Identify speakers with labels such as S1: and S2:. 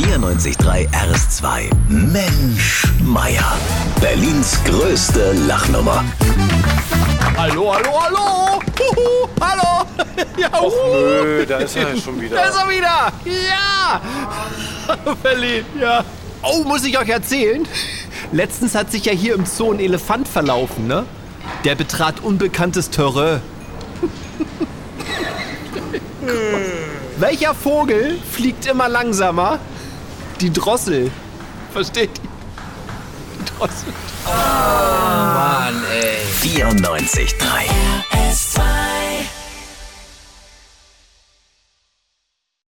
S1: 94.3 RS2. Mensch, Meier. Berlins größte Lachnummer.
S2: Hallo, hallo, hallo! Huhu, hallo! Ja,
S3: Och nö, da ist er schon wieder.
S2: Da ist er wieder! Ja! Hallo Berlin, ja. Oh, muss ich euch erzählen? Letztens hat sich ja hier im Zoo ein Elefant verlaufen, ne? Der betrat unbekanntes Terrain. Welcher Vogel fliegt immer langsamer? Die Drossel. Versteht ihr? Die Drossel.
S1: Mann, ey. 94.3 RS2.